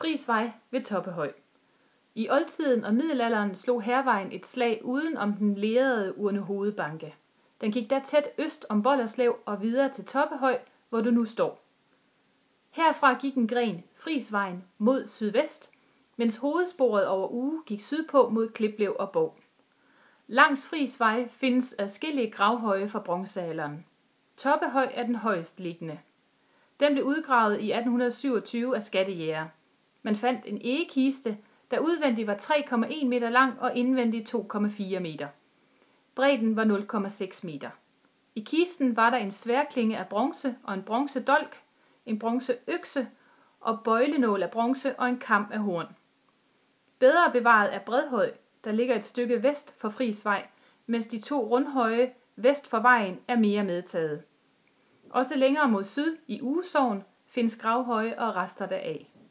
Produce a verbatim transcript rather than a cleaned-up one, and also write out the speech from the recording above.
Friesvej ved Toppehøj. I oldtiden og middelalderen slog Hærvejen et slag uden om den lerede Urnehovedbanke. Den gik da tæt øst om Bolderslev og videre til Toppehøj, hvor du nu står. Herfra gik en gren, Friesvejen, mod sydvest, mens hovedsporet over Uge gik sydpå mod Kliplev og Bov. Langs Friesvej findes adskillige gravhøje fra bronzealderen. Toppehøj er den højest liggende. Den blev udgravet i atten syvogtyve af skattejægere. Man fandt en egekiste, der udvendigt var tre komma en meter lang og indvendigt to komma fire meter. Bredden var nul komma seks meter. I kisten var der en sværklinge af bronze og en bronzedolk, en bronzeøkse og bøjlenål af bronze og en kam af horn. Bedre bevaret er Bredhøj, der ligger et stykke vest for Friesvej, mens de to rundhøje vest for vejen er mere medtaget. Også længere mod syd i Uge Sogn findes gravhøje og rester deraf.